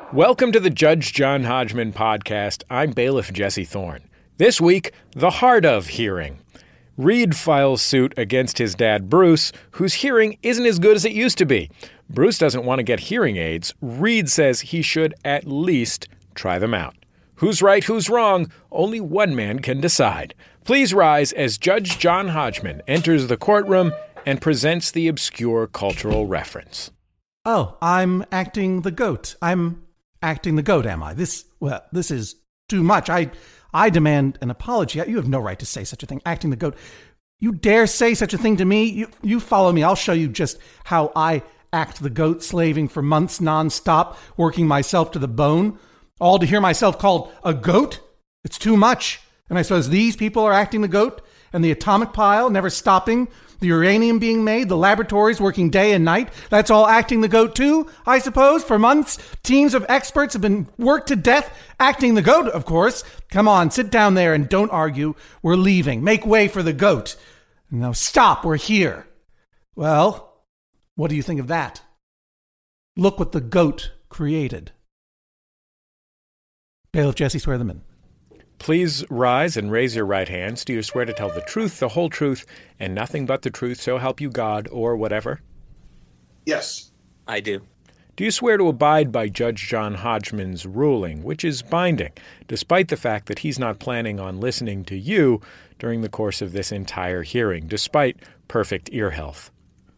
Welcome to the Judge John Hodgman podcast. I'm bailiff Jesse Thorne. This week, the heart of hearing. Reed files suit against his dad, Bruce, whose hearing isn't as good as it used to be. Bruce doesn't want to get hearing aids. Reed says he should at least try them out. Who's right, who's wrong? Only one man can decide. Please rise as Judge John Hodgman enters the courtroom and presents the obscure cultural reference. Oh, I'm acting the goat. I'm acting the goat, am I? This is too much. I demand an apology. You have no right to say such a thing. Acting the goat. You dare say such a thing to me? You follow me. I'll show you just how I act the goat, slaving for months nonstop, working myself to the bone, all to hear myself called a goat? It's too much. And I suppose these people are acting the goat, and the atomic pile never stopping, the uranium being made, the laboratories working day and night, that's all acting the goat too, I suppose. For months, teams of experts have been worked to death acting the goat, of course. Come on, sit down there and don't argue. We're leaving. Make way for the goat. Now stop, we're here. Well, what do you think of that? Look what the goat created. Bailiff Jesse, swear them in. Please rise and raise your right hands. Do you swear to tell the truth, the whole truth, and nothing but the truth, so help you God, or whatever? Yes. I do. Do you swear to abide by Judge John Hodgman's ruling, which is binding, despite the fact that he's not planning on listening to you during the course of this entire hearing, despite perfect ear health?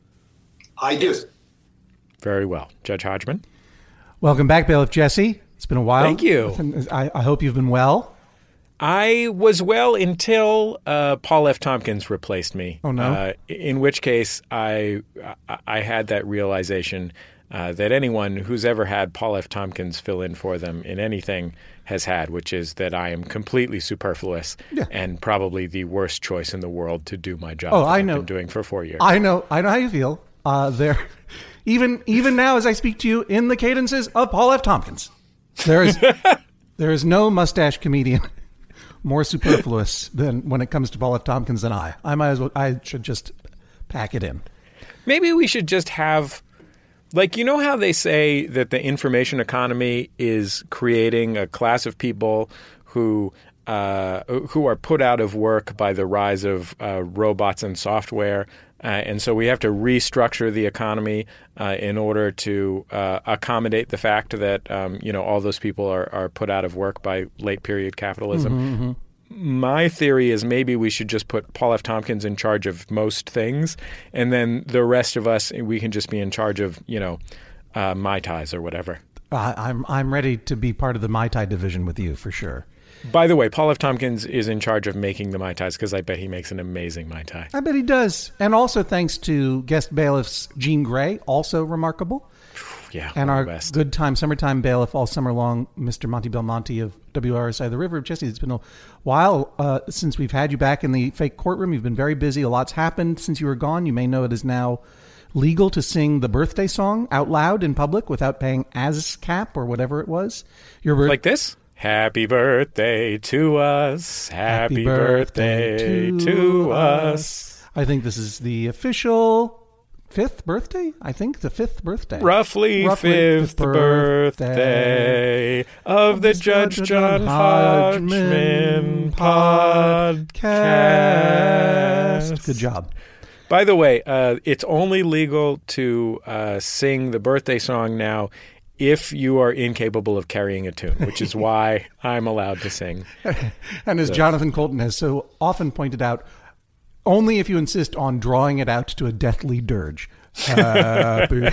I do. Very well. Judge Hodgman? Welcome back, Bailiff Jesse. It's been a while. Thank you. I hope you've been well. I was well until Paul F. Tompkins replaced me. Oh, no. In which case, I had that realization that anyone who's ever had Paul F. Tompkins fill in for them in anything has had, which is that I am completely superfluous and probably the worst choice in the world to do my job that I've been doing for 4 years. I know how you feel. Even now, as I speak to you, in the cadences of Paul F. Tompkins, there is no mustache comedian more superfluous than when it comes to Paul F. Tompkins than I. I should just pack it in. Maybe we should just have, like, you know how they say that the information economy is creating a class of people who are put out of work by the rise of robots and software, and so we have to restructure the economy in order to accommodate the fact that all those people are put out of work by late period capitalism. Mm-hmm. My theory is maybe we should just put Paul F. Tompkins in charge of most things, and then the rest of us, we can just be in charge of Mai Tais or whatever. I'm ready to be part of the Mai Tai division with you for sure. By the way, Paul F. Tompkins is in charge of making the Mai Tais because I bet he makes an amazing Mai Tai. I bet he does. And also thanks to guest bailiffs Jean Grey, also remarkable. Yeah, and our best. good time, summertime bailiff all summer long, Mr. Monty Belmonte of WRSI The River. Jesse, it's been a while since we've had you back in the fake courtroom. You've been very busy. A lot's happened since you were gone. You may know it is now legal to sing the birthday song out loud in public without paying ASCAP or whatever it was. Like this? Happy birthday to us. Happy birthday to us. I think this is the official fifth birthday. I think the fifth birthday. Roughly fifth birthday of the Judge John Hodgman podcast. Good job. By the way, it's only legal to sing the birthday song now if you are incapable of carrying a tune, which is why I'm allowed to sing. And as Jonathan Colton has so often pointed out, only if you insist on drawing it out to a deathly dirge. Judge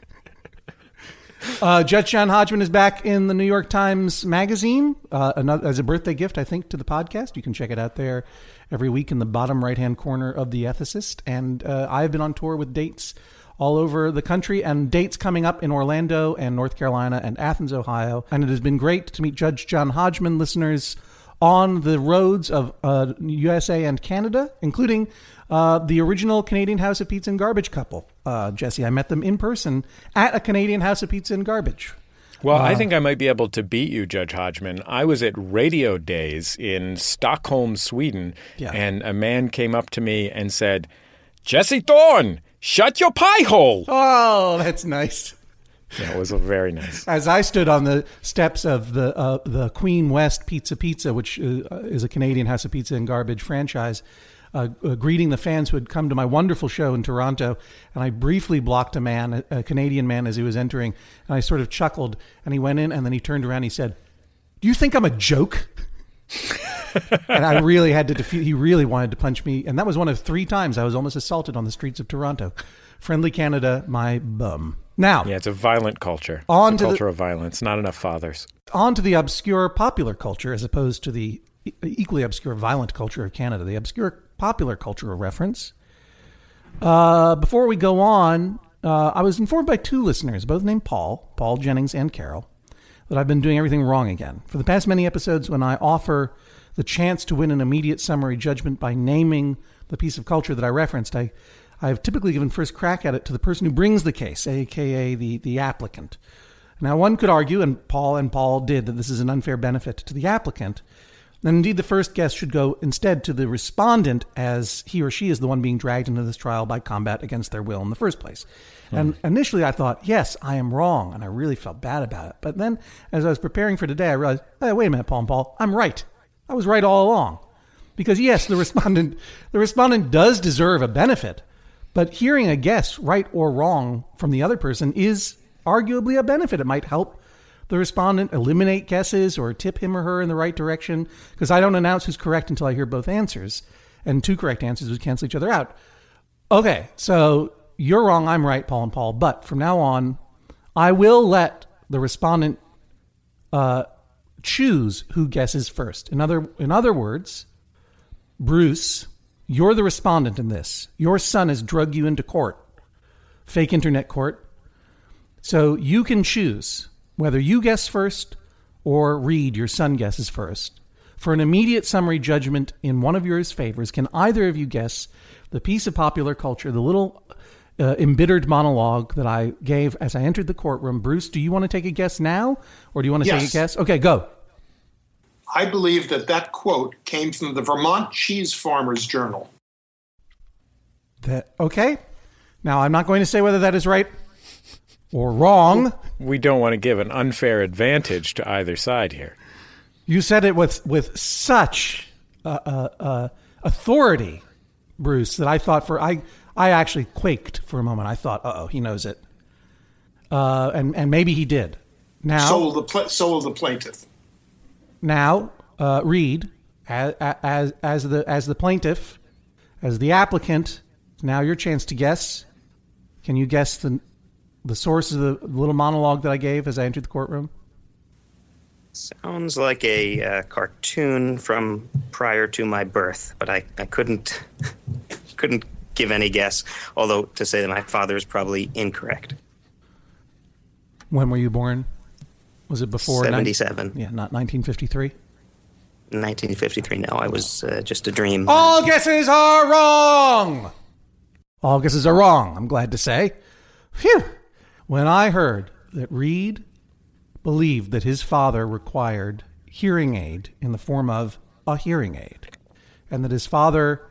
John Hodgman is back in the New York Times Magazine as a birthday gift, I think, to the podcast. You can check it out there every week in the bottom right-hand corner of The Ethicist. And I've been on tour with dates all over the country and dates coming up in Orlando and North Carolina and Athens, Ohio. And it has been great to meet Judge John Hodgman listeners on the roads of USA and Canada, including the original Canadian House of Pizza and Garbage couple. Jesse, I met them in person at a Canadian House of Pizza and Garbage. Well, I think I might be able to beat you, Judge Hodgman. I was at Radio Days in Stockholm, Sweden, and a man came up to me and said, "Jesse Thorne, shut your pie hole." Oh, that's nice. Yeah, it was very nice. As I stood on the steps of the Queen West Pizza, which is a Canadian House of Pizza and Garbage franchise, greeting the fans who had come to my wonderful show in Toronto, and I briefly blocked a Canadian man as he was entering, and I sort of chuckled, and he went in, and then he turned around and he said, "Do you think I'm a joke?" And I really had to defeat. He really wanted to punch me, and that was one of 3 times I was almost assaulted on the streets of Toronto. Friendly Canada, my bum. Now, yeah, it's a violent culture. On it's a to culture of violence. Not enough fathers. On to the obscure popular culture, as opposed to the equally obscure violent culture of Canada. The obscure popular cultural reference. Before we go on, I was informed by 2 listeners, both named Paul Jennings and Carol, that I've been doing everything wrong again. For the past many episodes, when I offer the chance to win an immediate summary judgment by naming the piece of culture that I referenced, I have typically given first crack at it to the person who brings the case, a.k.a. the applicant. Now, one could argue, and Paul did, that this is an unfair benefit to the applicant. And indeed, the first guess should go instead to the respondent, as he or she is the one being dragged into this trial by combat against their will in the first place. And initially I thought, yes, I am wrong, and I really felt bad about it. But then, as I was preparing for today, I realized, hey, wait a minute, Paul, I'm right. I was right all along. Because yes, the respondent does deserve a benefit, but hearing a guess, right or wrong, from the other person is arguably a benefit. It might help the respondent eliminate guesses or tip him or her in the right direction, because I don't announce who's correct until I hear both answers, and 2 correct answers would cancel each other out. Okay, so you're wrong, I'm right, Paul, but from now on, I will let the respondent choose who guesses first. In other words, Bruce, you're the respondent in this. Your son has drugged you into court, fake internet court, so you can choose whether you guess first or Reed, your son, guesses first. For an immediate summary judgment in one of yours favors, can either of you guess the piece of popular culture, the little embittered monologue that I gave as I entered the courtroom? Bruce, do you want to take a guess now, or do you want to take a guess? Okay, go. I believe that quote came from the Vermont Cheese Farmers Journal. Okay. Now, I'm not going to say whether that is right or wrong. We don't want to give an unfair advantage to either side here. You said it with such authority, Bruce, that I thought I actually quaked for a moment. I thought, he knows it, and maybe he did. Now, so will the plaintiff. Now, Reed, as the plaintiff, as the applicant, now your chance to guess. Can you guess the source of the little monologue that I gave as I entered the courtroom? Sounds like a cartoon from prior to my birth, but I couldn't give any guess, although to say that my father is probably incorrect. When were you born? Was it before 77? Not 1953? 1953, no. I was just a dream. All guesses are wrong! All guesses are wrong, I'm glad to say. Phew! When I heard that Reed believed that his father required hearing aid in the form of a hearing aid, and that his father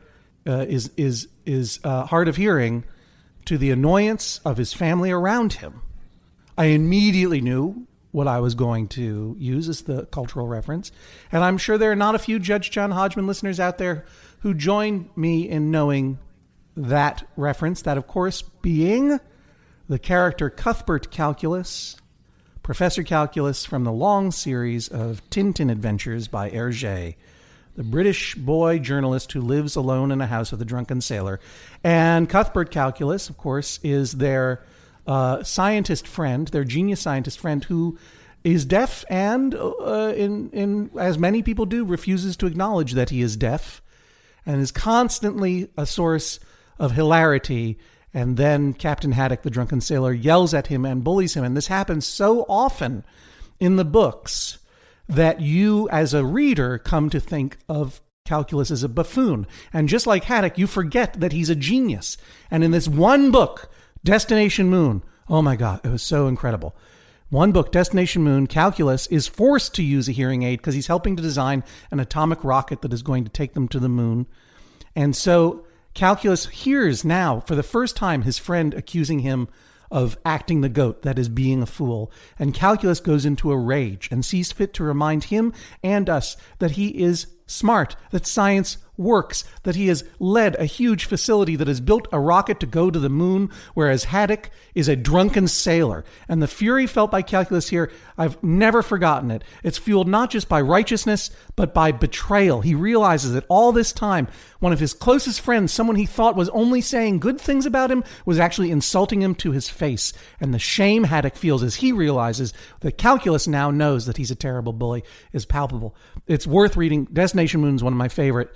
is hard of hearing to the annoyance of his family around him, I immediately knew what I was going to use as the cultural reference. And I'm sure there are not a few Judge John Hodgman listeners out there who join me in knowing that reference, that, of course, being the character Cuthbert Calculus, Professor Calculus from the long series of Tintin adventures by Hergé, the British boy journalist who lives alone in a house with a drunken sailor. And Cuthbert Calculus, of course, is their scientist friend, their genius scientist friend, who is deaf and, in as many people do, refuses to acknowledge that he is deaf, and is constantly a source of hilarity. And then Captain Haddock, the drunken sailor, yells at him and bullies him. And this happens so often in the books that you, as a reader, come to think of Calculus as a buffoon. And just like Haddock, you forget that he's a genius. And in this one book, Destination Moon, oh my God, it was so incredible. One book, Destination Moon, Calculus is forced to use a hearing aid because he's helping to design an atomic rocket that is going to take them to the moon. And so Calculus hears now, for the first time, his friend accusing him of acting the goat, that is, being a fool, and Calculus goes into a rage and sees fit to remind him and us that he is smart, that science works, that he has led a huge facility that has built a rocket to go to the moon, whereas Haddock is a drunken sailor. And the fury felt by Calculus here, I've never forgotten it. It's fueled not just by righteousness, but by betrayal. He realizes that all this time, one of his closest friends, someone he thought was only saying good things about him, was actually insulting him to his face. And the shame Haddock feels as he realizes that Calculus now knows that he's a terrible bully is palpable. It's worth reading. Destination Moon is one of my favorite.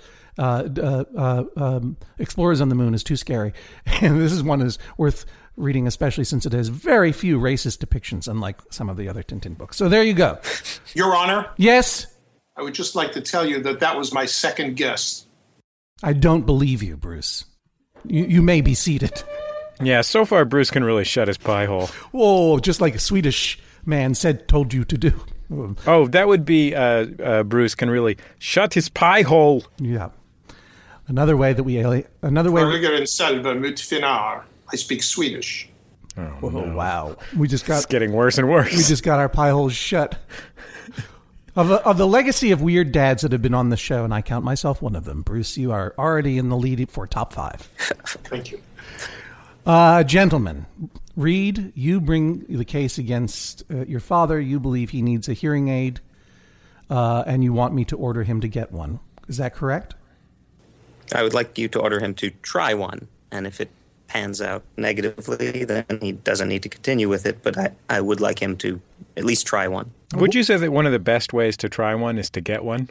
Explorers on the Moon is too scary. And this is one is worth reading, especially since it has very few racist depictions, unlike some of the other Tintin books. So there you go. Your Honor? Yes? I would just like to tell you that that was my second guess. I don't believe you, Bruce. You may be seated. Yeah, so far Bruce can really shut his pie hole. Whoa, just like a Swedish man told you to do. Oh, that would be Bruce can really shut his pie hole. Yeah. Another way that Föreligger en salva mot finnar. I speak Swedish. Oh, no. Wow. It's getting worse and worse. We just got our pie holes shut. Of the legacy of weird dads that have been on the show, and I count myself one of them, Bruce, you are already in the lead for top 5. Thank you. Gentlemen, Reed, you bring the case against your father. You believe he needs a hearing aid, and you want me to order him to get one. Is that correct? I would like you to order him to try one, and if it pans out negatively, then he doesn't need to continue with it, but I would like him to at least try one. Would you say that one of the best ways to try one is to get one?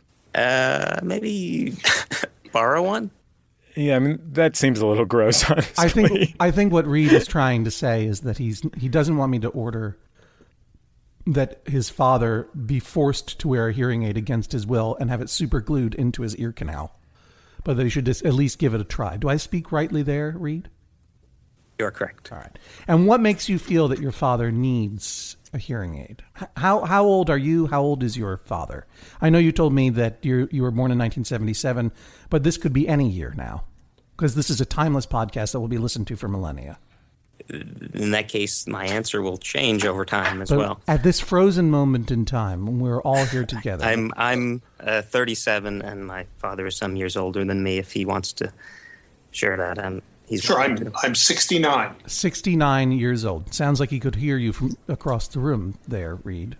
Maybe borrow one? Yeah, I mean, that seems a little gross, honestly. I think what Reed is trying to say is that he doesn't want me to order that his father be forced to wear a hearing aid against his will and have it super glued into his ear canal, but that he should just at least give it a try. Do I speak rightly there, Reed? You're correct. All right. And what makes you feel that your father needs a hearing aid? How old are you? How old is your father? I know you told me that you were born in 1977, but this could be any year now, because this is a timeless podcast that will be listened to for millennia. In that case, my answer will change over time as well. At this frozen moment in time, when we're all here together. I'm 37, and my father is some years older than me. If he wants to share that, he's sure. I'm 69. 69 years old. Sounds like he could hear you from across the room there, Reed.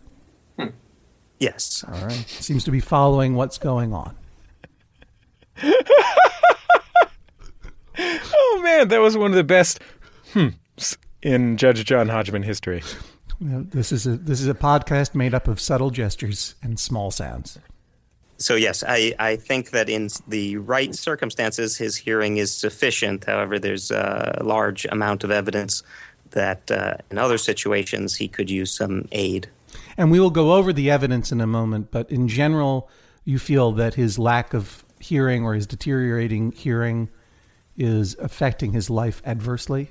Yes. All right. Seems to be following what's going on. Oh man, that was one of the best in Judge John Hodgman history. This is a podcast made up of subtle gestures and small sounds. So yes, I think that in the right circumstances, his hearing is sufficient. However, there's a large amount of evidence that in other situations he could use some aid. And we will go over the evidence in a moment, but in general, you feel that his lack of hearing or his deteriorating hearing is affecting his life adversely?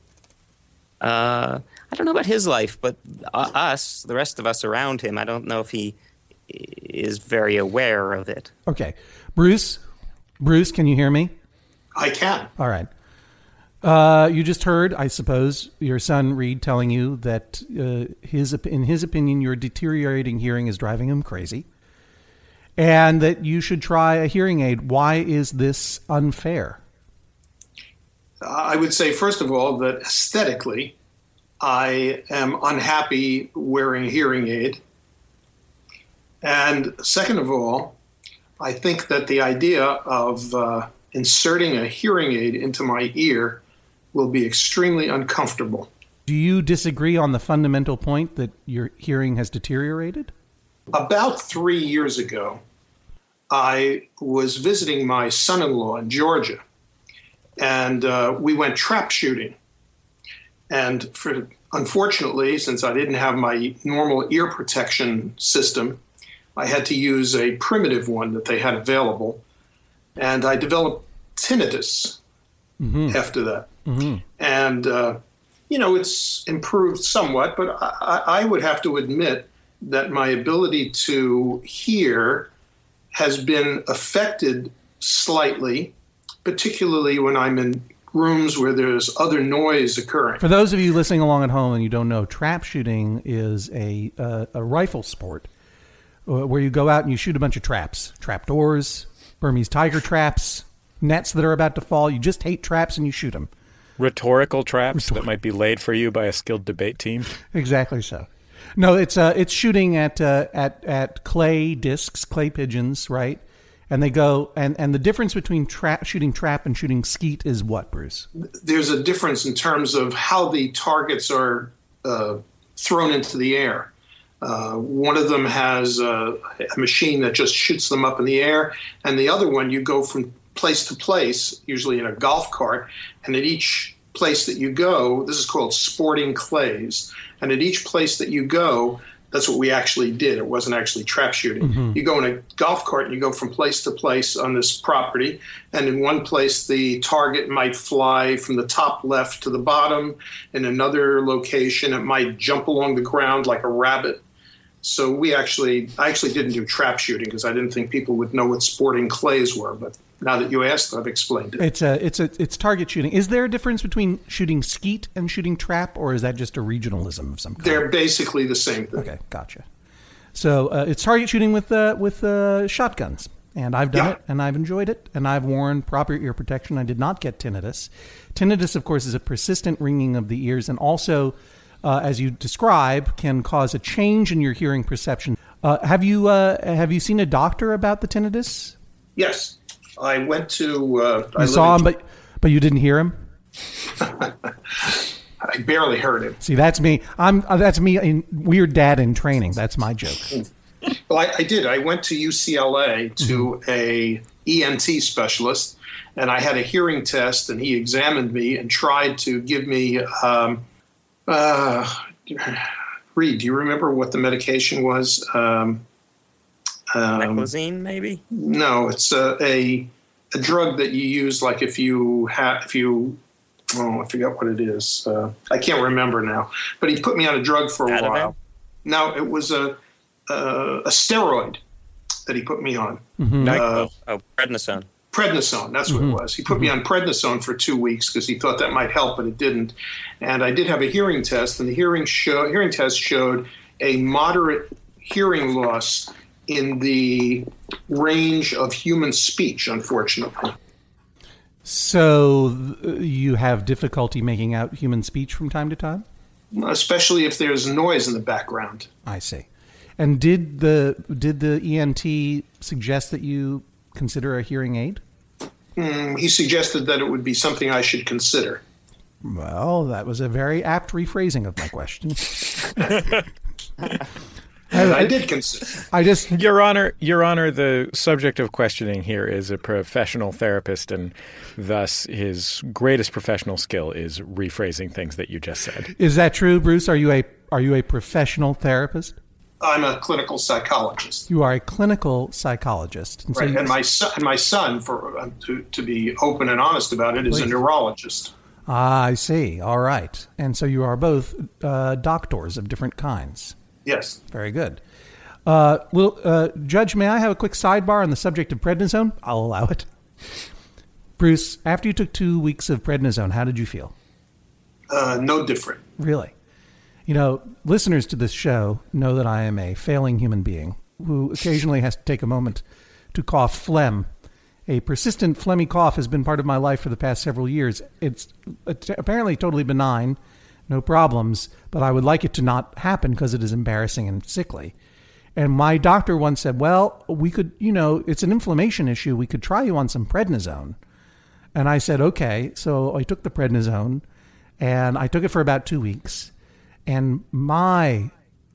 I don't know about his life, but us, the rest of us around him, I don't know if he is very aware of it. Okay. Bruce, can you hear me? I can. All right. You just heard, I suppose, your son Reed telling you that in his opinion, your deteriorating hearing is driving him crazy, and that you should try a hearing aid. Why is this unfair? I would say, first of all, that aesthetically, I am unhappy wearing a hearing aid. And second of all, I think that the idea of inserting a hearing aid into my ear will be extremely uncomfortable. Do you disagree on the fundamental point that your hearing has deteriorated? About 3 years ago, I was visiting my son-in-law in Georgia, and we went trap shooting. And unfortunately, since I didn't have my normal ear protection system, I had to use a primitive one that they had available. And I developed tinnitus after that. Mm-hmm. And, it's improved somewhat, but I would have to admit that my ability to hear has been affected slightly, particularly when I'm in rooms where there's other noise occurring. For those of you listening along at home and you don't know, trap shooting is a rifle sport where you go out and you shoot a bunch of traps, trap doors, Burmese tiger traps, nets that are about to fall. You just hate traps and you shoot them. Rhetorical traps that might be laid for you by a skilled debate team. Exactly so. No, it's shooting at clay discs, clay pigeons, right? And they go and the difference between shooting trap and shooting skeet is what, Bruce? There's a difference in terms of how the targets are thrown into the air. One of them has a machine that just shoots them up in the air, and the other one you go from place to place, usually in a golf cart, and at each place that you go, this is called sporting clays, and at each place that you go, that's what we actually did. It wasn't actually trap shooting. Mm-hmm. You go in a golf cart and you go from place to place on this property, and in one place the target might fly from the top left to the bottom. In another location it might jump along the ground like a rabbit. So I actually didn't do trap shooting because I didn't think people would know what sporting clays were, but now that you asked, I've explained it. It's target shooting. Is there a difference between shooting skeet and shooting trap, or is that just a regionalism of some kind? They're basically the same thing. Okay, gotcha. So it's target shooting with shotguns, and I've done it, and I've enjoyed it, and I've worn proper ear protection. I did not get tinnitus. Tinnitus, of course, is a persistent ringing of the ears, and also, as you describe, can cause a change in your hearing perception. Have you seen a doctor about the tinnitus? Yes. I went to... you saw him, but you didn't hear him? I barely heard him. See, that's me. That's me in Weird Dad in training. That's my joke. Well, I did. I went to UCLA to a ENT specialist, and I had a hearing test, and he examined me and tried to give me... Reed, do you remember what the medication was? Meclizine, maybe? No, it's a drug that you use, like I forget what it is. I can't remember now. But he put me on a drug for a while. No, it was a steroid that he put me on. Mm-hmm. Prednisone. Prednisone, that's what it was. He put me on prednisone for 2 weeks because he thought that might help, but it didn't. And I did have a hearing test, and the hearing test showed a moderate hearing loss in the range of human speech, unfortunately. So you have difficulty making out human speech from time to time? Especially if there's noise in the background. I see. And did the ENT suggest that you consider a hearing aid? He suggested that it would be something I should consider. Well, that was a very apt rephrasing of my question. I did consider. Your Honor, the subject of questioning here is a professional therapist, and thus his greatest professional skill is rephrasing things that you just said. Is that true, Bruce? Are you a professional therapist? I'm a clinical psychologist. You are a clinical psychologist, and right? And my son, to be open and honest about it, is a neurologist. Ah, I see. All right, and so you are both doctors of different kinds. Yes. Very good. Judge, may I have a quick sidebar on the subject of prednisone? I'll allow it. Bruce, after you took 2 weeks of prednisone, how did you feel? No different. Really? You know, listeners to this show know that I am a failing human being who occasionally has to take a moment to cough phlegm. A persistent phlegmy cough has been part of my life for the past several years. It's apparently totally benign, no problems, but I would like it to not happen because it is embarrassing and sickly. And my doctor once said, well, we could, it's an inflammation issue. We could try you on some prednisone. And I said, okay. So I took the prednisone, and I took it for about 2 weeks. And my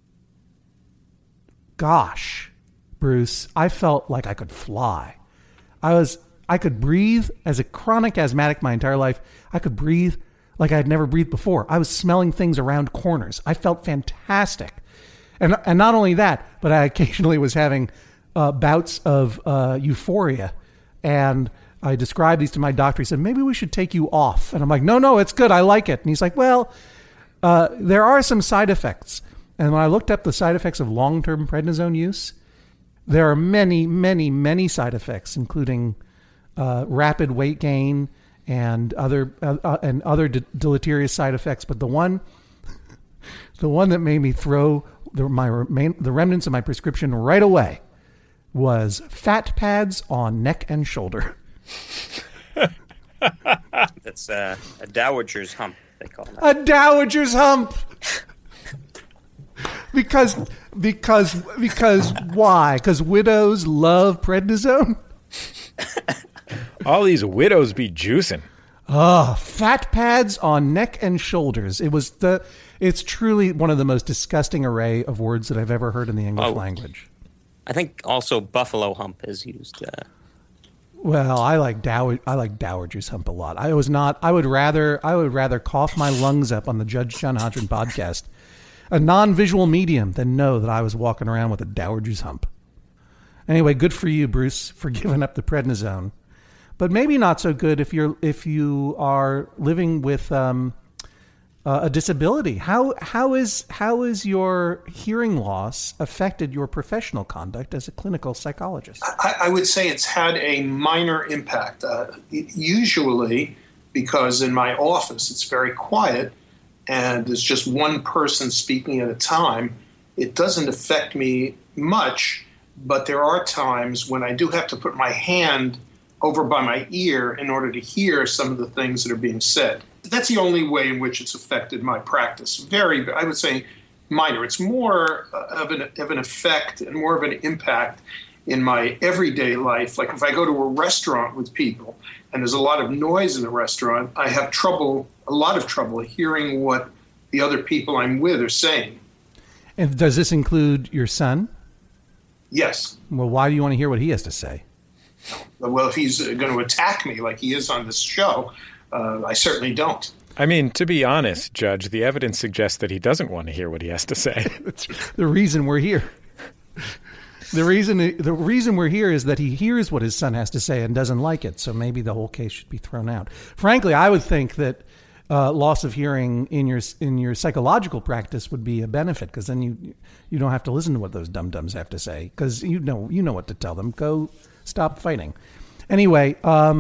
gosh, Bruce, I felt like I could fly. I could breathe. As a chronic asthmatic my entire life, I could breathe like I had never breathed before. I was smelling things around corners. I felt fantastic. And not only that, but I occasionally was having bouts of euphoria. And I described these to my doctor. He said, maybe we should take you off. And I'm like, no, it's good. I like it. And he's like, well, there are some side effects. And when I looked up the side effects of long-term prednisone use, there are many, many, many side effects, including rapid weight gain and other deleterious side effects. But the one that made me throw the remnants of my prescription right away was fat pads on neck and shoulder. That's a dowager's hump, they call it. A dowager's hump. Because why? Because widows love prednisone? All these widows be juicing. Oh, fat pads on neck and shoulders. It's truly one of the most disgusting array of words that I've ever heard in the English language. I think also buffalo hump is used. Well, I like dowager's hump a lot. I would rather cough my lungs up on the Judge John Hodgman podcast, a non-visual medium, than know that I was walking around with a dowager's hump. Anyway, good for you, Bruce, for giving up the prednisone. But maybe not so good if you are living with a disability. How is your hearing loss affected your professional conduct as a clinical psychologist? I would say it's had a minor impact. Usually, because in my office it's very quiet and there's just one person speaking at a time, it doesn't affect me much. But there are times when I do have to put my hand over by my ear in order to hear some of the things that are being said. That's the only way in which it's affected my practice. I would say, minor. It's more of an effect and more of an impact in my everyday life. Like if I go to a restaurant with people and there's a lot of noise in the restaurant, I have a lot of trouble hearing what the other people I'm with are saying. And does this include your son? Yes. Well, why do you want to hear what he has to say? Well, if he's going to attack me like he is on this show, I certainly don't. I mean, to be honest, Judge, the evidence suggests that he doesn't want to hear what he has to say. That's the reason we're here. The reason we're here is that he hears what his son has to say and doesn't like it. So maybe the whole case should be thrown out. Frankly, I would think that loss of hearing in your psychological practice would be a benefit, because then you don't have to listen to what those dum-dums have to say, because you know what to tell them. Go stop fighting. Anyway,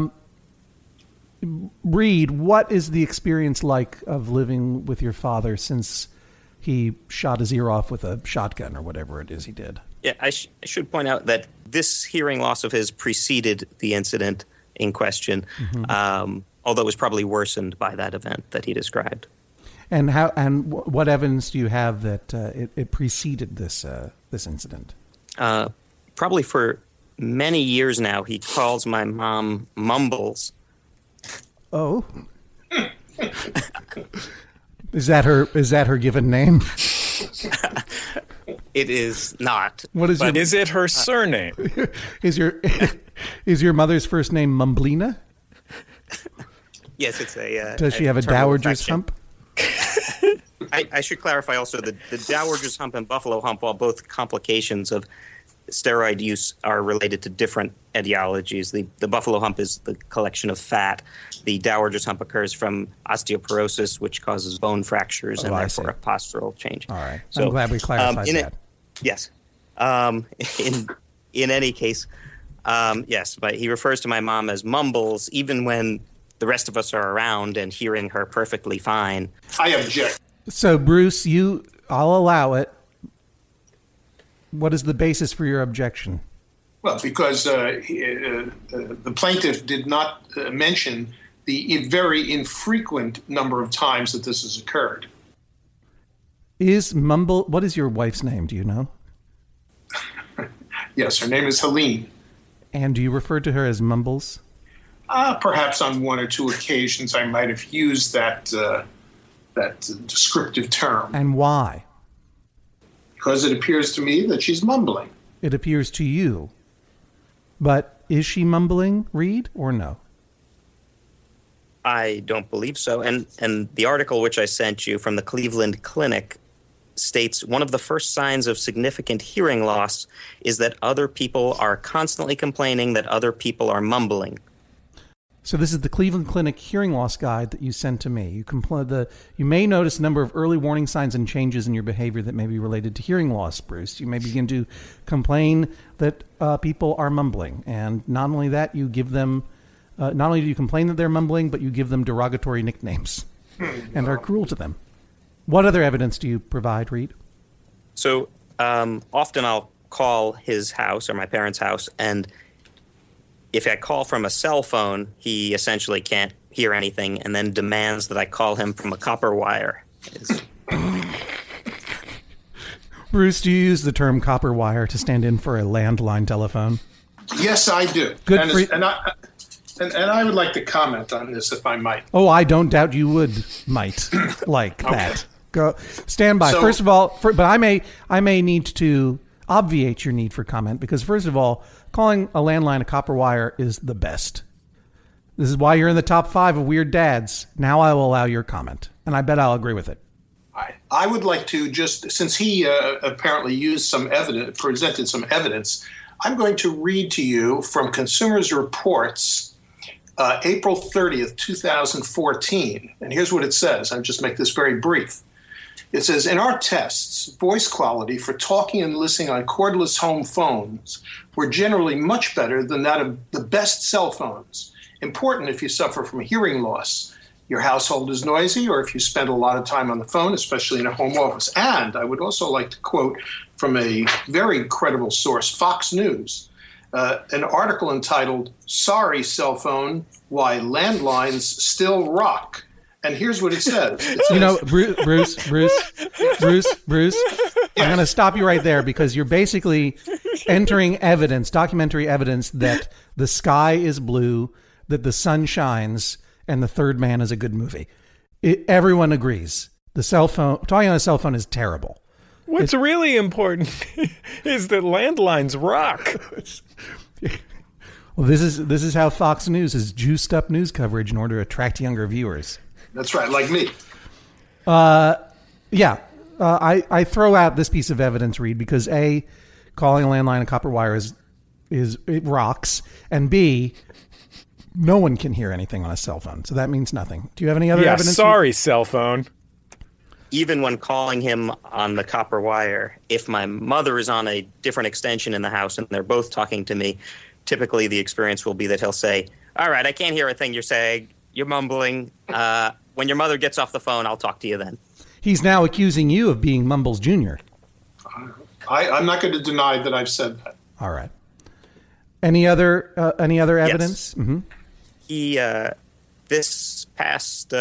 Reed, what is the experience like of living with your father since he shot his ear off with a shotgun or whatever it is he did? Yeah, I should point out that this hearing loss of his preceded the incident in question, although it was probably worsened by that event that he described. And what evidence do you have that it preceded this incident? Probably for many years now, he calls my mom Mumbles. Oh. Is that her given name? It is not. Is it her surname? Is your mother's first name Mumblina? Yes, it's a. Does she have a dowager's hump? I should clarify also that the dowager's hump and buffalo hump, while both complications of steroid use, are related to different etiologies. The buffalo hump is the collection of fat. The dowager's hump occurs from osteoporosis, which causes bone fractures and therefore a postural change. All right. So, I'm glad we clarified that. Yes. In any case, yes, but he refers to my mom as Mumbles, even when the rest of us are around and hearing her perfectly fine. I object. So, Bruce, I'll allow it. What is the basis for your objection? Well, because the plaintiff did not mention the very infrequent number of times that this has occurred. What is your wife's name? Do you know? Yes, her name is Helene. And do you refer to her as Mumbles? Perhaps on one or two occasions I might have used that descriptive term. And why? Because it appears to me that she's mumbling. It appears to you. But is she mumbling, Reed, or no? I don't believe so. And the article which I sent you from the Cleveland Clinic states one of the first signs of significant hearing loss is that other people are constantly complaining that other people are mumbling. So this is the Cleveland Clinic hearing loss guide that you sent to me. You may notice a number of early warning signs and changes in your behavior that may be related to hearing loss, Bruce. You may begin to complain that people are mumbling. And not only that, you give them Not only do you complain that they're mumbling, but you give them derogatory nicknames and are cruel to them. What other evidence do you provide, Reed? So often I'll call his house or my parents' house, and if I call from a cell phone, he essentially can't hear anything and then demands that I call him from a copper wire. Bruce, do you use the term copper wire to stand in for a landline telephone? Yes, I do. Good and I would like to comment on this, if I might. Oh, I don't doubt you might like Okay. that. Go stand by. So- First of all, but I may need to obviate your need for comment because first of all, calling a landline a copper wire is the best. This is why you're in the top 5 of weird dads. Now I will allow your comment, and I bet I'll agree with it. I would like to just, since he apparently used some evidence, presented some evidence, I'm going to read to you from Consumers Reports, April 30th, 2014. And here's what it says. I'll just make this very brief. It says, in our tests, voice quality for talking and listening on cordless home phones were generally much better than that of the best cell phones. Important if you suffer from hearing loss, your household is noisy, or if you spend a lot of time on the phone, especially in a home office. And I would also like to quote from a very credible source, Fox News, an article entitled, Sorry Cell Phone, Why Landlines Still Rock. And here's what it says. You know, Bruce, I'm going to stop you right there because you're basically entering evidence, documentary evidence that the sky is blue, that the sun shines, and The Third Man is a good movie. Everyone agrees. The cell phone, talking on a cell phone is terrible. What's really important is that landlines rock. Well, this is how Fox News has juiced up news coverage in order to attract younger viewers. That's right, like me. Yeah. I throw out this piece of evidence, Reed, because A, calling a landline a copper wire it rocks, and B, no one can hear anything on a cell phone, so that means nothing. Do you have any other evidence? Sorry, cell phone. Even when calling him on the copper wire, if my mother is on a different extension in the house and they're both talking to me, typically the experience will be that he'll say, all right, I can't hear a thing you're saying. You're mumbling. When your mother gets off the phone, I'll talk to you then. He's now accusing you of being Mumbles Jr. I'm not going to deny that I've said that. All right. Any other evidence? Yes. Mm-hmm. He this past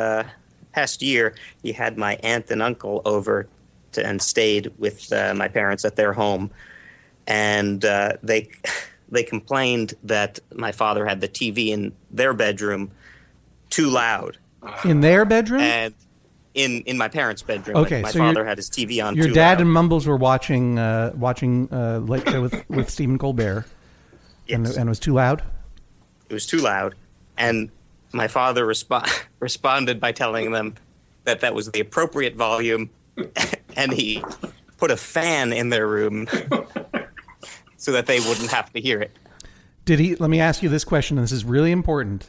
year, he had my aunt and uncle over and stayed with my parents at their home, and they complained that my father had the TV in their bedroom too loud. In their bedroom? And in my parents' bedroom. Okay, my so father had his TV on. Your too dad loud. and Mumbles were watching Late Show with Stephen Colbert, Yes. and it was too loud. It was too loud, and my father responded by telling them that was the appropriate volume, and he put a fan in their room so that they wouldn't have to hear it. Did he? Let me ask you this question, and this is really important.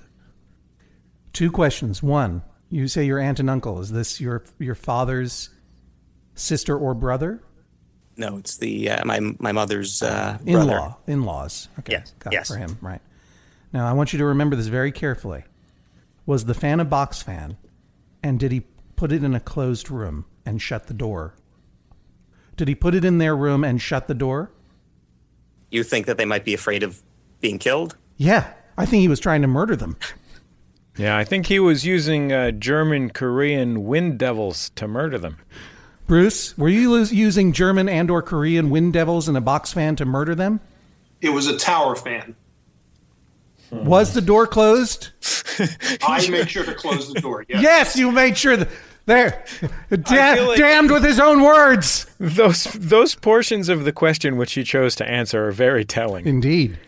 2 questions. 1, you say your aunt and uncle. Is this your father's sister or brother? No, it's the my mother's brother. In-laws. Okay, Yes, got yes. it for him. Right. Now, I want you to remember this very carefully. Was the fan a box fan, and did he put it in a closed room and shut the door? Did he put it in their room and shut the door? You think that they might be afraid of being killed? Yeah, I think he was trying to murder them. Yeah, I think he was using German, Korean wind devils to murder them. Bruce, were you using German and or Korean wind devils in a box fan to murder them? It was a tower fan. Was the door closed? I made sure to close the door. Yes. Yes, you made sure that there. feel like- Damned with his own words. Those portions of the question which he chose to answer are very telling. Indeed.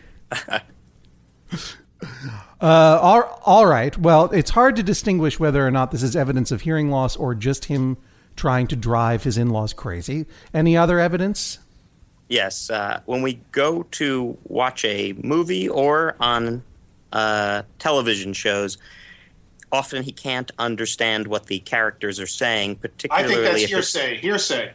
All right. Well, it's hard to distinguish whether or not this is evidence of hearing loss or just him trying to drive his in-laws crazy. Any other evidence? Yes. When we go to watch a movie or on television shows, often he can't understand what the characters are saying, I particularly think that's if it's- hearsay.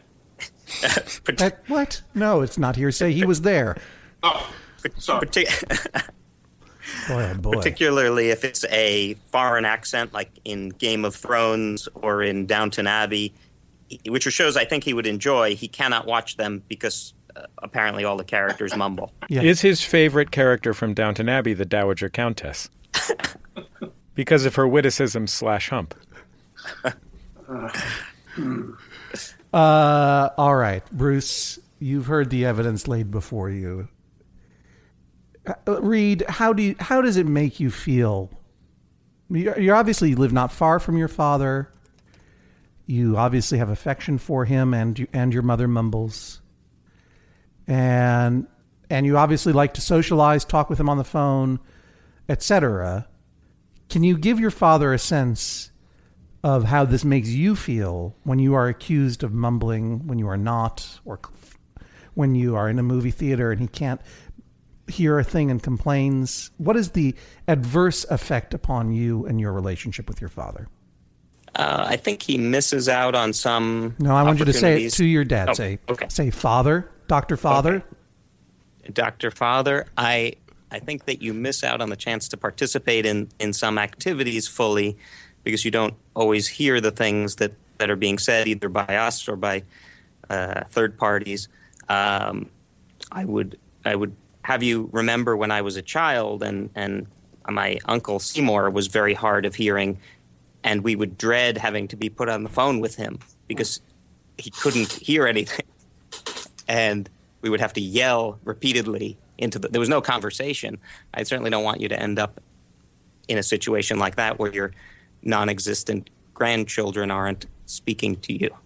What? No, it's not hearsay. He was there. Oh, sorry. Boy, oh boy. Particularly if it's a foreign accent, like in Game of Thrones or in Downton Abbey, which are shows I think he would enjoy. He cannot watch them because apparently all the characters mumble. Yeah. Is his favorite character from Downton Abbey the Dowager Countess? Because of her witticism / hump. All right, Bruce, you've heard the evidence laid before you. Reed, how does it make you feel? You obviously live not far from your father. You obviously have affection for him and your mother Mumbles. And you obviously like to socialize, talk with him on the phone, etc. Can you give your father a sense of how this makes you feel when you are accused of mumbling, when you are not, or when you are in a movie theater and he can't hear a thing and complains? What is the adverse effect upon you and your relationship with your father? I think he misses out on some. No, I want you to say it to your dad. Okay. Say Father, Dr. Father. Okay. Dr. Father, I think that you miss out on the chance to participate in some activities fully because you don't always hear the things that are being said either by us or by third parties. I would have you remember when I was a child and my uncle Seymour was very hard of hearing, and we would dread having to be put on the phone with him because he couldn't hear anything. And we would have to yell repeatedly there was no conversation. I certainly don't want you to end up in a situation like that where your non-existent grandchildren aren't speaking to you.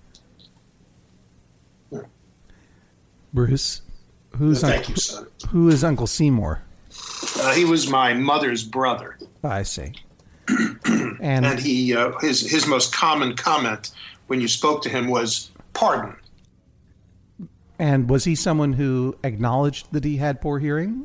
Bruce, Thank you, son. Who is Uncle Seymour? He was my mother's brother. I see. And he his most common comment when you spoke to him was, "Pardon." And was he someone who acknowledged that he had poor hearing?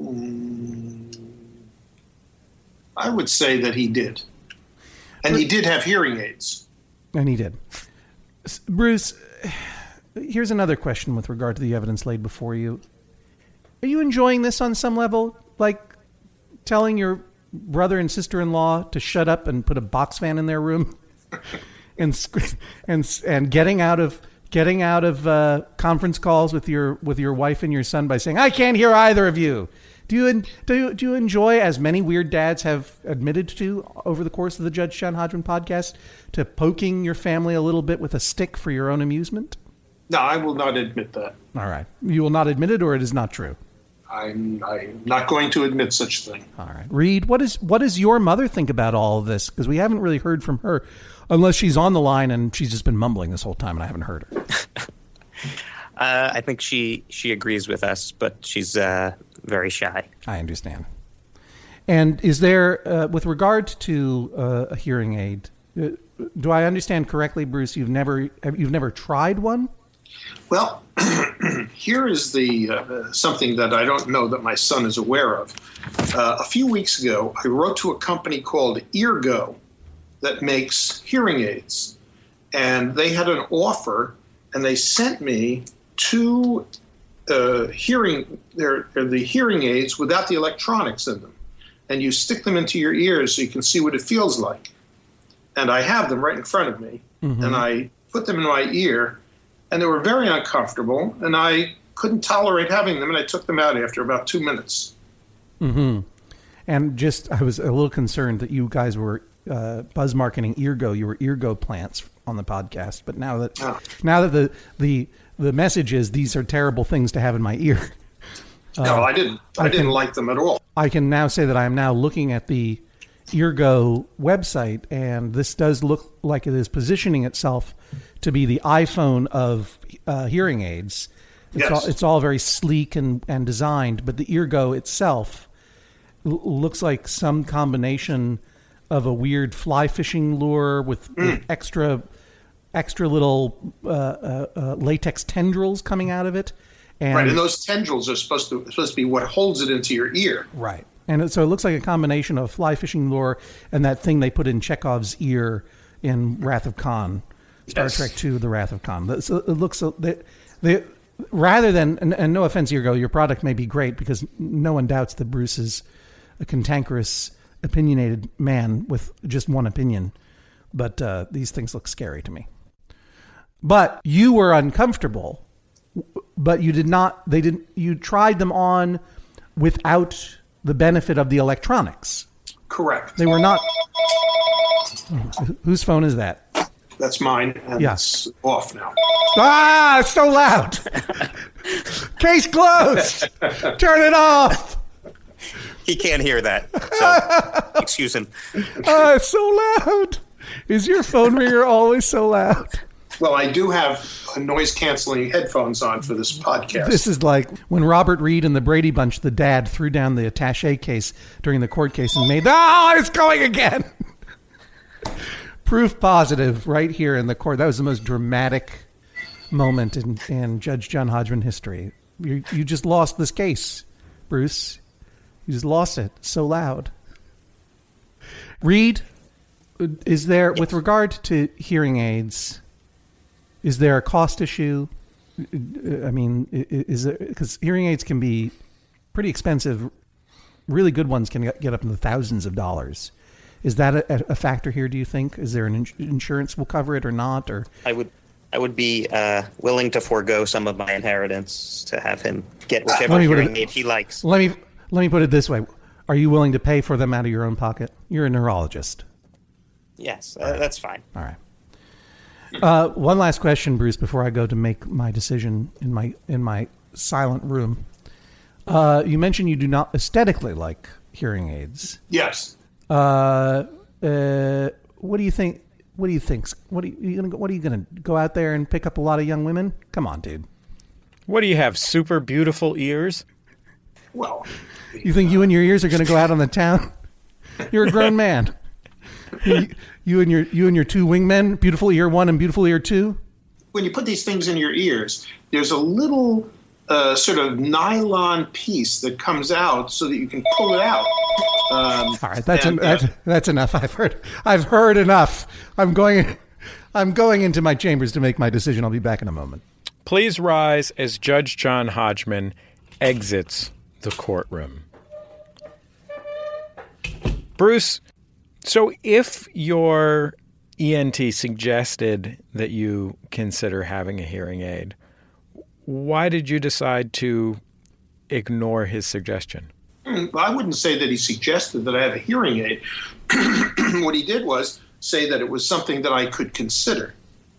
I would say that he did. And he did have hearing aids. And he did. Bruce, here's another question with regard to the evidence laid before you. Are you enjoying this on some level? Like telling your brother and sister-in-law to shut up and put a box fan in their room? and getting out of conference calls with your wife and your son by saying, "I can't hear either of you." Do you enjoy, as many weird dads have admitted to over the course of the Judge John Hodgman podcast, to poking your family a little bit with a stick for your own amusement? No, I will not admit that. All right. You will not admit it, or it is not true? I'm not going to admit such a thing. All right. Reed, what does your mother think about all of this? Because we haven't really heard from her, unless she's on the line and she's just been mumbling this whole time and I haven't heard her. I think she agrees with us, but she's very shy. I understand. And is there, with regard to a hearing aid, do I understand correctly, Bruce? You've never tried one? Well, here is the something that I don't know that my son is aware of. A few weeks ago, I wrote to a company called Eargo that makes hearing aids, and they had an offer, and they sent me two the hearing aids without the electronics in them, and you stick them into your ears so you can see what it feels like. And I have them right in front of me, and I put them in my ear, and they were very uncomfortable, and I couldn't tolerate having them, and I took them out after about 2 minutes. Mm-hmm. And I was a little concerned that you guys were buzz marketing Eargo. You were Eargo plants on the podcast, but now that the message is these are terrible things to have in my ear. No, I didn't. I didn't like them at all. I can now say that I am now looking at the Eargo website, and this does look like it is positioning itself to be the iPhone of hearing aids. It's all very sleek and designed, but the Eargo itself looks like some combination of a weird fly fishing lure with extra little latex tendrils coming out of it. And those tendrils are supposed to be what holds it into your ear. Right. And so it looks like a combination of a fly fishing lure and that thing they put in Chekhov's ear in Wrath of Khan, Star Trek II, The Wrath of Khan. So it looks rather than, and no offense, Eargo, your product may be great because no one doubts that Bruce's a cantankerous, opinionated man with just one opinion. But these things look scary to me. But you were uncomfortable, but you did not, you tried them on without the benefit of the electronics. Correct. They were not. Whose phone is that? That's mine, and it's off now. Ah, it's so loud. Case closed. Turn it off. He can't hear that, so excuse him. It's so loud. Is your phone ringer always so loud? Well, I do have noise-canceling headphones on for this podcast. This is like when Robert Reed and the Brady Bunch, the dad, threw down the attaché case during the court case and made, it's going again. Proof positive right here in the court. That was the most dramatic moment in Judge John Hodgman history. You just lost this case, Bruce. You just lost it. So loud. Reed, is there, with regard to hearing aids, is there a cost issue? I mean, is there, because hearing aids can be pretty expensive. Really good ones can get up into thousands of dollars. Is that a factor here, do you think? Is there an insurance will cover it or not? Or I would be willing to forego some of my inheritance to have him get whichever hearing aid he likes. Let me put it this way. Are you willing to pay for them out of your own pocket? You're a neurologist. Yes, that's fine. All right. One last question, Bruce, before I go to make my decision in my silent room. You mentioned you do not aesthetically like hearing aids. Yes. What do you think? What do you think? What are you gonna go out there and pick up a lot of young women? Come on, dude. What do you have? Super beautiful ears? Well, you think you and your ears are gonna go out on the town? You're a grown man. You and your two wingmen, beautiful ear 1 and beautiful ear 2. When you put these things in your ears, there's a little sort of nylon piece that comes out so that you can pull it out. All right, that's enough. I've heard enough. I'm going into my chambers to make my decision. I'll be back in a moment. Please rise as Judge John Hodgman exits the courtroom. Bruce, so if your ENT suggested that you consider having a hearing aid, why did you decide to ignore his suggestion? I wouldn't say that he suggested that I have a hearing aid. What he did was say that it was something that I could consider.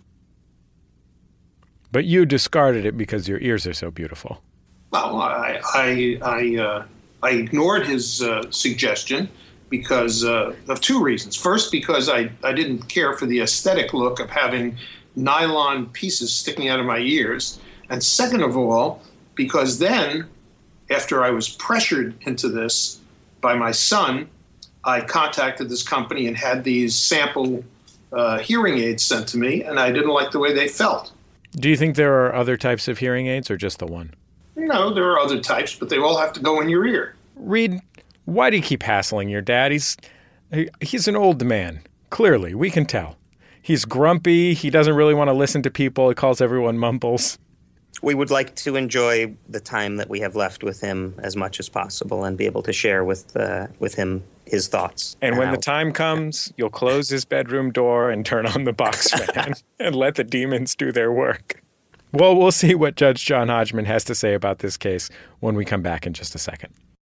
But you discarded it because your ears are so beautiful. Well, I ignored his suggestion because of two reasons. First, because I didn't care for the aesthetic look of having nylon pieces sticking out of my ears. And second of all, because then, after I was pressured into this by my son, I contacted this company and had these sample hearing aids sent to me, and I didn't like the way they felt. Do you think there are other types of hearing aids or just the one? No, there are other types, but they all have to go in your ear. Reed, why do you keep hassling your dad? He's an old man. Clearly, we can tell. He's grumpy. He doesn't really want to listen to people. He calls everyone mumbles. We would like to enjoy the time that we have left with him as much as possible and be able to share with him his thoughts. And when the time comes, you'll close his bedroom door and turn on the box fan and let the demons do their work. Well, we'll see what Judge John Hodgman has to say about this case when we come back in just a second.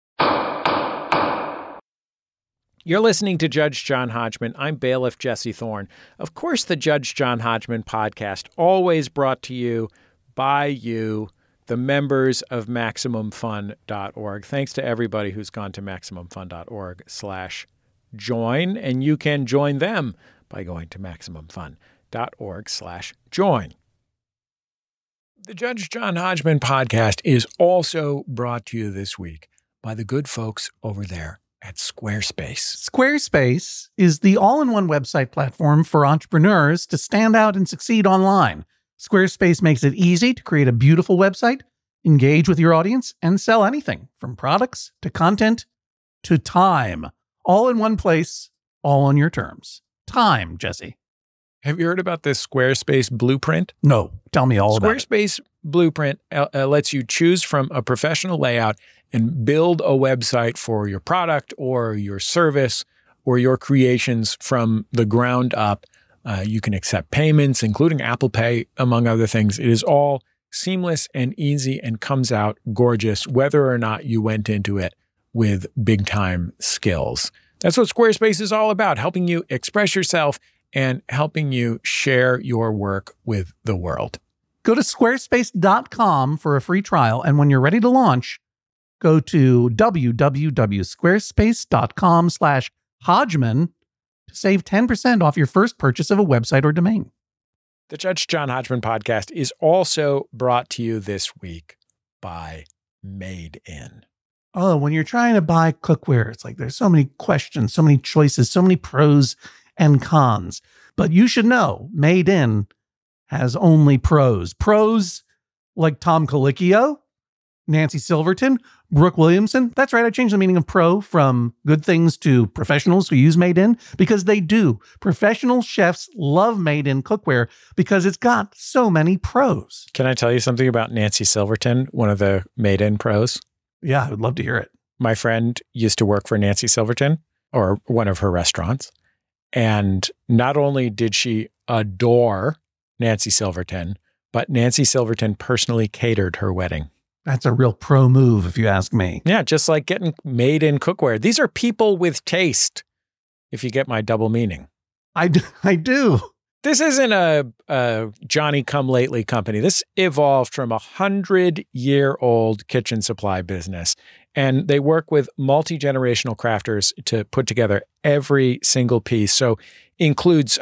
You're listening to Judge John Hodgman. I'm bailiff Jesse Thorne. Of course, the Judge John Hodgman podcast, always brought to you by you, the members of MaximumFun.org. Thanks to everybody who's gone to MaximumFun.org/join, and you can join them by going to MaximumFun.org/join. The Judge John Hodgman podcast is also brought to you this week by the good folks over there at Squarespace. Squarespace is the all-in-one website platform for entrepreneurs to stand out and succeed online. Squarespace makes it easy to create a beautiful website, engage with your audience, and sell anything from products to content to time. All in one place, all on your terms. Time, Jesse. Have you heard about this Squarespace blueprint? No, tell me all about it. Squarespace Blueprint lets you choose from a professional layout and build a website for your product or your service or your creations from the ground up. You can accept payments, including Apple Pay, among other things. It is all seamless and easy and comes out gorgeous, whether or not you went into it with big time skills. That's what Squarespace is all about, helping you express yourself and helping you share your work with the world. Go to squarespace.com for a free trial. And when you're ready to launch, go to www.squarespace.com/Hodgman to save 10% off your first purchase of a website or domain. The Judge John Hodgman podcast is also brought to you this week by Made In. Oh, when you're trying to buy cookware, it's like there's so many questions, so many choices, so many pros and cons. But you should know, Made In has only pros. Pros like Tom Colicchio, Nancy Silverton, Brooke Williamson. That's right, I changed the meaning of pro from good things to professionals who use Made In, because they do. Professional chefs love Made In cookware because it's got so many pros. Can I tell you something about Nancy Silverton, one of the Made In pros? Yeah, I would love to hear it. My friend used to work for Nancy Silverton, or one of her restaurants. And not only did she adore Nancy Silverton, but Nancy Silverton personally catered her wedding. That's a real pro move, if you ask me. Yeah, just like getting Made In cookware. These are people with taste, if you get my double meaning. I do. This isn't a Johnny-come-lately company. This evolved from 100-year-old kitchen supply business. And they work with multi-generational crafters to put together every single piece. So includes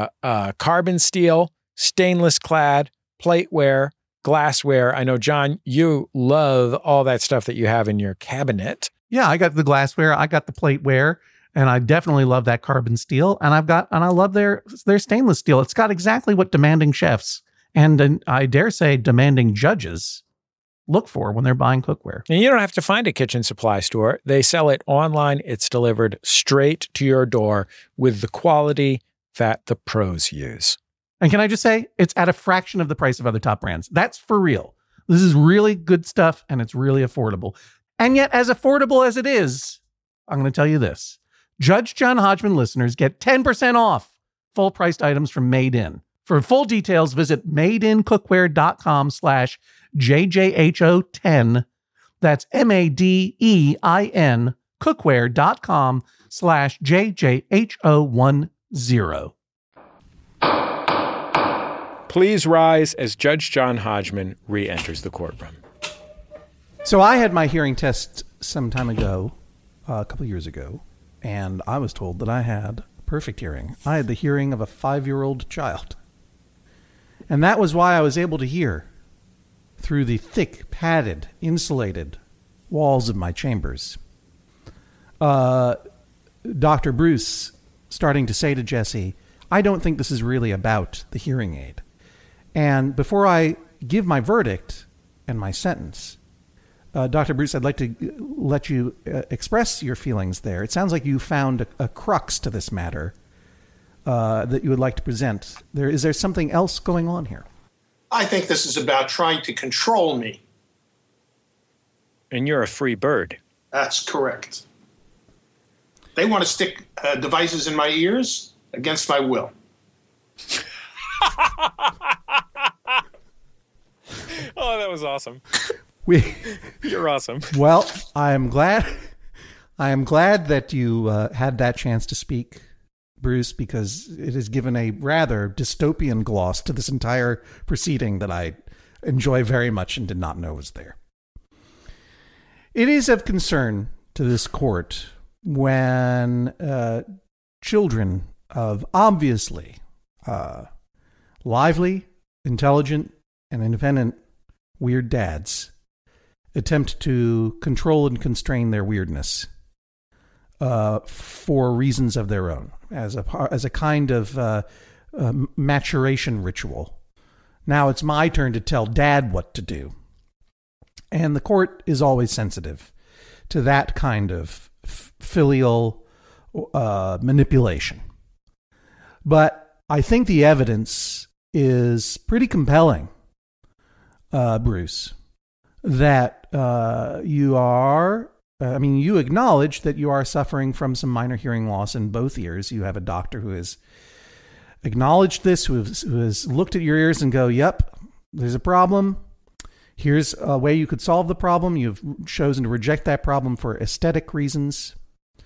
carbon steel, stainless clad, plateware, glassware. I know, John, you love all that stuff that you have in your cabinet. Yeah, I got the glassware, I got the plateware, and I definitely love that carbon steel. And I love their stainless steel. It's got exactly what demanding chefs and I dare say demanding judges look for when they're buying cookware. And you don't have to find a kitchen supply store. They sell it online. It's delivered straight to your door with the quality that the pros use. And can I just say, it's at a fraction of the price of other top brands. That's for real. This is really good stuff, and it's really affordable. And yet, as affordable as it is, I'm going to tell you this. Judge John Hodgman listeners get 10% off full-priced items from Made In. For full details, visit madeincookware.com/JJHO10. That's MADEIN cookware.com/JJHO10. Please rise as Judge John Hodgman re-enters the courtroom. So I had my hearing test some time ago, a couple of years ago, and I was told that I had perfect hearing. I had the hearing of a 5-year-old child. And that was why I was able to hear through the thick, padded, insulated walls of my chambers. Dr. Bruce starting to say to Jesse, I don't think this is really about the hearing aid. And before I give my verdict and my sentence, Dr. Bruce, I'd like to let you express your feelings there. It sounds like you found a crux to this matter that you would like to present. Is there something else going on here? I think this is about trying to control me. And you're a free bird. That's correct. They want to stick devices in my ears against my will. Oh, that was awesome. You're awesome. Well, I am glad that you had that chance to speak, Bruce, because it has given a rather dystopian gloss to this entire proceeding that I enjoy very much and did not know was there. It is of concern to this court when children of obviously lively, intelligent, and independent weird dads attempt to control and constrain their weirdness for reasons of their own, as a kind of maturation ritual. Now it's my turn to tell Dad what to do. And the court is always sensitive to that kind of filial manipulation. But I think the evidence is pretty compelling Bruce, that you are, you acknowledge that you are suffering from some minor hearing loss in both ears. You have a doctor who has acknowledged this, who has looked at your ears and go, yep, there's a problem. Here's a way you could solve the problem. You've chosen to reject that problem for aesthetic reasons.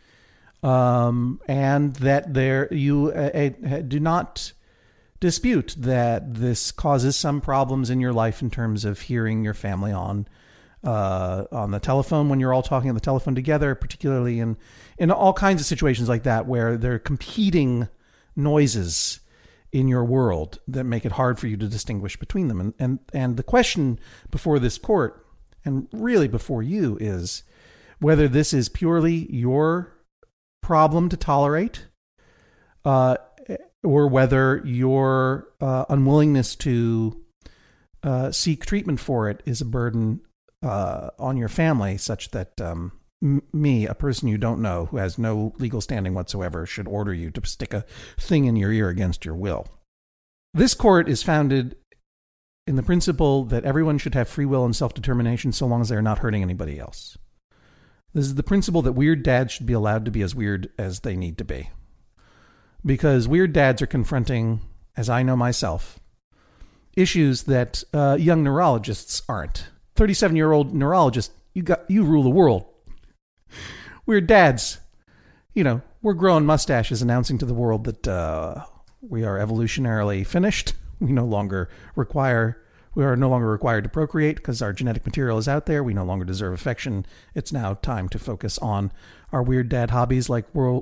And that you do not dispute that this causes some problems in your life in terms of hearing your family on the telephone when you're all talking on the telephone together, particularly in all kinds of situations like that where there are competing noises in your world that make it hard for you to distinguish between them. And the question before this court, and really before you, is whether this is purely your problem to tolerate, or whether your unwillingness to seek treatment for it is a burden on your family, such that me, a person you don't know, who has no legal standing whatsoever, should order you to stick a thing in your ear against your will. This court is founded in the principle that everyone should have free will and self-determination so long as they're not hurting anybody else. This is the principle that weird dads should be allowed to be as weird as they need to be. Because weird dads are confronting, as I know myself, issues that young neurologists aren't. 37-year-old neurologist, you rule the world. Weird dads, we're growing mustaches announcing to the world that we are evolutionarily finished. We are no longer required to procreate because our genetic material is out there. We no longer deserve affection. It's now time to focus on our weird dad hobbies like war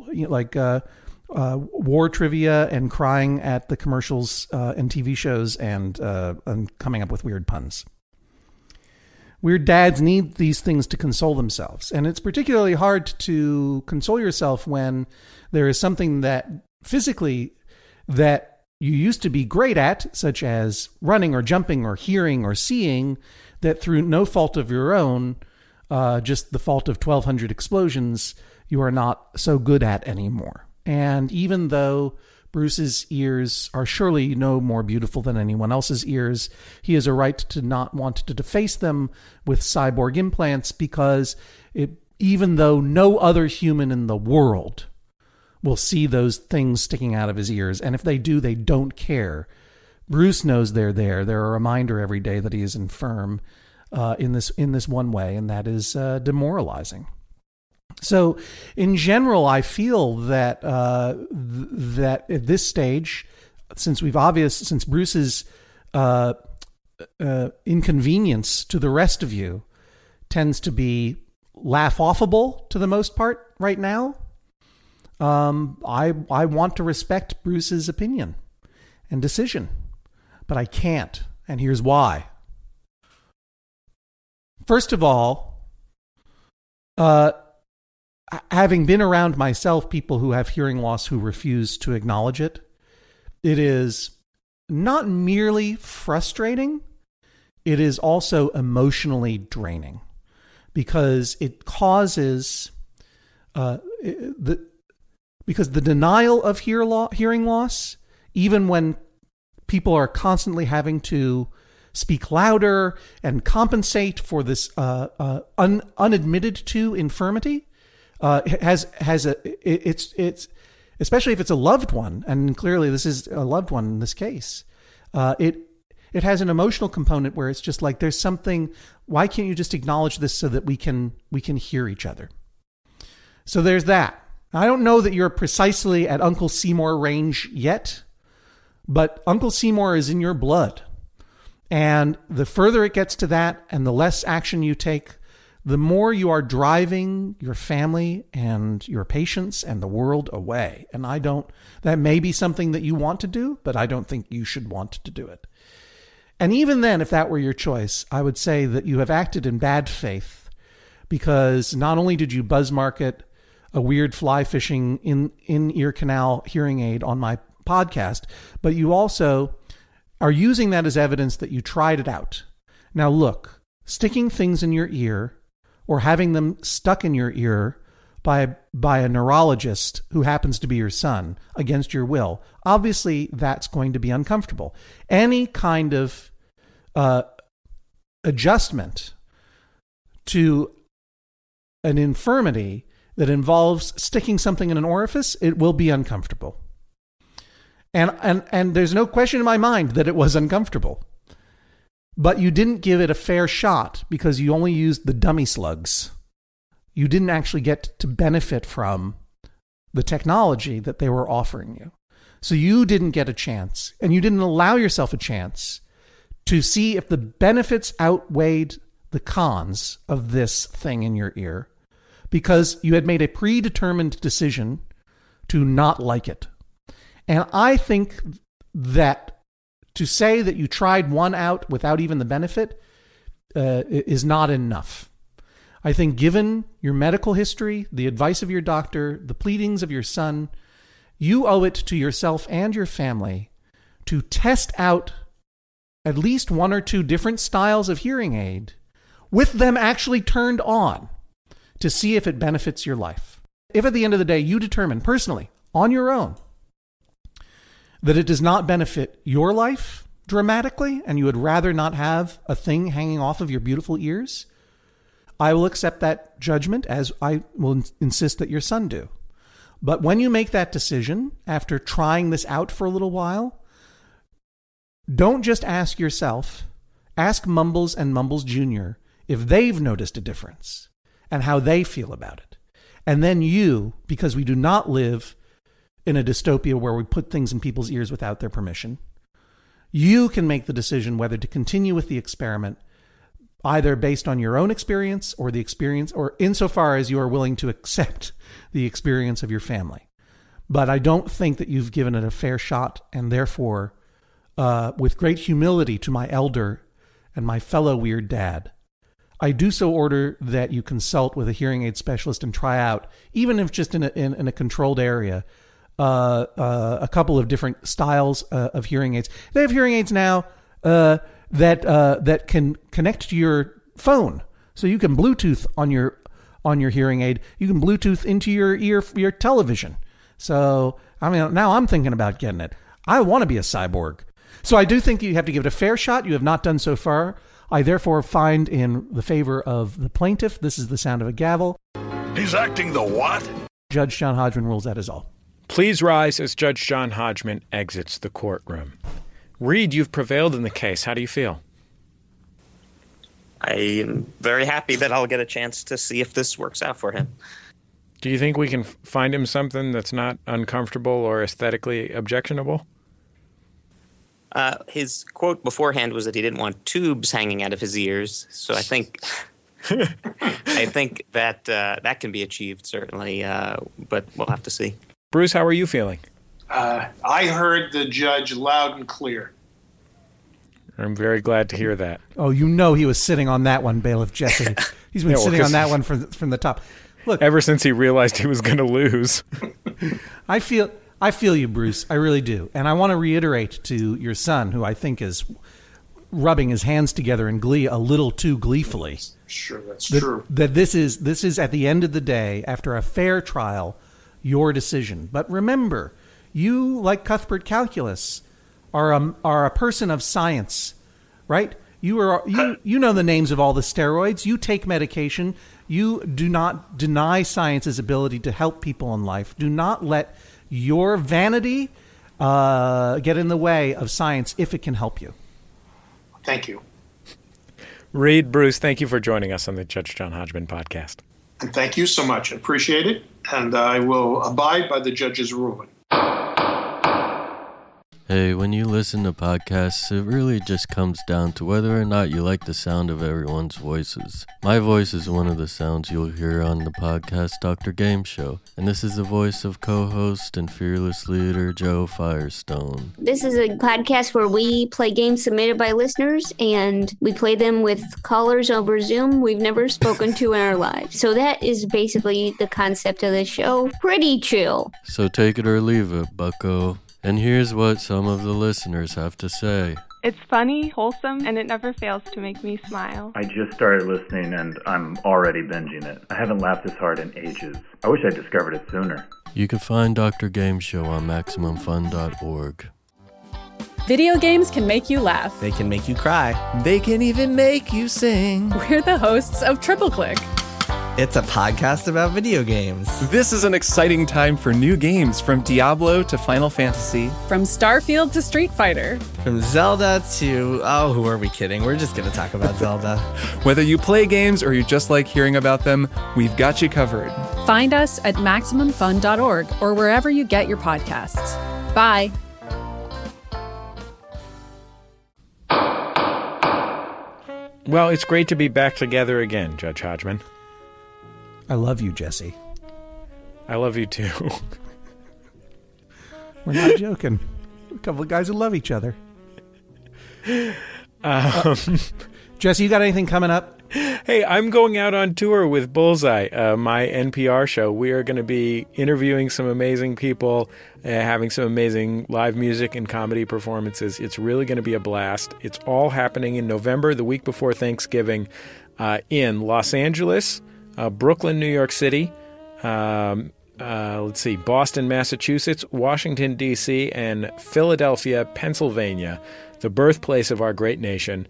trivia and crying at the commercials and TV shows and coming up with weird puns. Weird dads need these things to console themselves. And it's particularly hard to console yourself when there is something that physically that you used to be great at, such as running or jumping or hearing or seeing, that through no fault of your own, just the fault of 1,200 explosions, you are not so good at anymore. And even though Bruce's ears are surely no more beautiful than anyone else's ears, he has a right to not want to deface them with cyborg implants, because even though no other human in the world will see those things sticking out of his ears, and if they do, they don't care, Bruce knows they're there. They're a reminder every day that he is infirm in this one way, and that is demoralizing. So, in general, I feel that that at this stage, since Bruce's inconvenience to the rest of you tends to be laugh-offable to the most part right now, I want to respect Bruce's opinion and decision, but I can't, and here's why. First of all, having been around myself people who have hearing loss who refuse to acknowledge it, it is not merely frustrating, it is also emotionally draining, because it causes because the denial of hearing loss, even when people are constantly having to speak louder and compensate for this unadmitted to infirmity, it's especially if it's a loved one, and clearly this is a loved one in this case. It has an emotional component where it's just like, there's something. Why can't you just acknowledge this so that we can hear each other? So there's that. I don't know that you're precisely at Uncle Seymour range yet, but Uncle Seymour is in your blood. And the further it gets to that and the less action you take, the more you are driving your family and your patients and the world away. And that may be something that you want to do, but I don't think you should want to do it. And even then, if that were your choice, I would say that you have acted in bad faith, because not only did you buzz market a weird fly fishing in-ear canal hearing aid on my podcast, but you also are using that as evidence that you tried it out. Now look, sticking things in your ear or having them stuck in your ear by a neurologist who happens to be your son against your will, obviously that's going to be uncomfortable. Any kind of adjustment to an infirmity that involves sticking something in an orifice, it will be uncomfortable. And there's no question in my mind that it was uncomfortable. But you didn't give it a fair shot because you only used the dummy slugs. You didn't actually get to benefit from the technology that they were offering you. So you didn't get a chance, and you didn't allow yourself a chance to see if the benefits outweighed the cons of this thing in your ear, because you had made a predetermined decision to not like it. And I think that to say that you tried one out without even the benefit is not enough. I think given your medical history, the advice of your doctor, the pleadings of your son, you owe it to yourself and your family to test out at least one or two different styles of hearing aid with them actually turned on to see if it benefits your life. If at the end of the day you determine personally, on your own, that it does not benefit your life dramatically and you would rather not have a thing hanging off of your beautiful ears, I will accept that judgment, as I will insist that your son do. But when you make that decision, after trying this out for a little while, don't just ask yourself, ask Mumbles and Mumbles Jr. if they've noticed a difference and how they feel about it. And then you, because we do not live in a dystopia where we put things in people's ears without their permission, you can make the decision whether to continue with the experiment, either based on your own experience or the experience, or insofar as you are willing to accept the experience of your family. But I don't think that you've given it a fair shot, and therefore, with great humility to my elder and my fellow weird dad, I do so order that you consult with a hearing aid specialist and try out, even if just in a controlled area, a couple of different styles of hearing aids. They have hearing aids now that can connect to your phone, so you can Bluetooth on your hearing aid. You can Bluetooth into your television. So I mean, now I'm thinking about getting it. I want to be a cyborg. So I do think you have to give it a fair shot. You have not done so far. I therefore find in the favor of the plaintiff. This is the sound of a gavel. He's acting the what? Judge John Hodgman rules that is all. Please rise as Judge John Hodgman exits the courtroom. Reed, you've prevailed in the case. How do you feel? I am very happy that I'll get a chance to see if this works out for him. Do you think we can find him something that's not uncomfortable or aesthetically objectionable? His quote beforehand was that he didn't want tubes hanging out of his ears. So I think that can be achieved, certainly, but we'll have to see. Bruce, how are you feeling? I heard the judge loud and clear. I'm very glad to hear that. Oh, you know he was sitting on that one, Bailiff Jesse. He's been sitting on that one from the top. Look, ever since he realized he was going to lose. I feel you, Bruce. I really do. And I want to reiterate to your son, who I think is rubbing his hands together in glee a little too gleefully. Sure, that's true. That this is at the end of the day, after a fair trial, your decision. But remember, you, like Cuthbert Calculus, are a person of science, right? You know the names of all the steroids. You take medication. You do not deny science's ability to help people in life. Do not let your vanity get in the way of science if it can help you. Thank you. Reed, Bruce, thank you for joining us on the Judge John Hodgman podcast. And thank you so much. I appreciate it. And I will abide by the judge's ruling. Hey, when you listen to podcasts, it really just comes down to whether or not you like the sound of everyone's voices. My voice is one of the sounds you'll hear on the podcast Dr. Game Show, and this is the voice of co-host and fearless leader Joe Firestone. This is a podcast where we play games submitted by listeners, and we play them with callers over Zoom we've never spoken to in our lives. So that is basically the concept of the show. Pretty chill. So take it or leave it, bucko. And here's what some of the listeners have to say. It's funny, wholesome, and it never fails to make me smile. I just started listening and I'm already binging it. I haven't laughed this hard in ages. I wish I discovered it sooner. You can find Dr. Game Show on MaximumFun.org. Video games can make you laugh. They can make you cry. They can even make you sing. We're the hosts of Triple Click. It's a podcast about video games. This is an exciting time for new games, from Diablo to Final Fantasy. From Starfield to Street Fighter. From Zelda to... oh, who are we kidding? We're just going to talk about Zelda. Whether you play games or you just like hearing about them, we've got you covered. Find us at MaximumFun.org or wherever you get your podcasts. Bye. Well, it's great to be back together again, Judge Hodgman. I love you, Jesse. I love you too. We're not joking. A couple of guys who love each other. Jesse, you got anything coming up? Hey, I'm going out on tour with Bullseye, my NPR show. We are going to be interviewing some amazing people, having some amazing live music and comedy performances. It's really going to be a blast. It's all happening in November, the week before Thanksgiving, in Los Angeles, Brooklyn, New York City, Boston, Massachusetts, Washington, D.C., and Philadelphia, Pennsylvania, the birthplace of our great nation.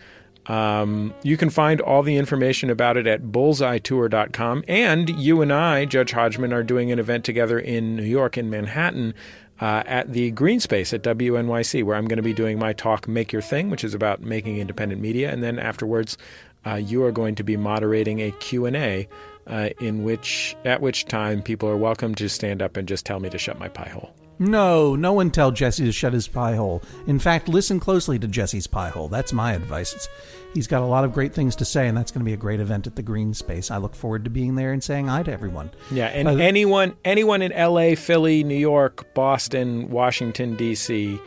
You can find all the information about it at bullseyetour.com. And you and I, Judge Hodgman, are doing an event together in New York, in Manhattan, at the Green Space at WNYC, where I'm going to be doing my talk, Make Your Thing, which is about making independent media. And then afterwards, you are going to be moderating a Q&A at which time people are welcome to stand up and just tell me to shut my pie hole. No one tell Jesse to shut his pie hole. In fact, listen closely to Jesse's pie hole. That's my advice. He's got a lot of great things to say, and that's going to be a great event at the Green Space. I look forward to being there and saying hi to everyone. Yeah, and anyone in L.A., Philly, New York, Boston, Washington, D.C.,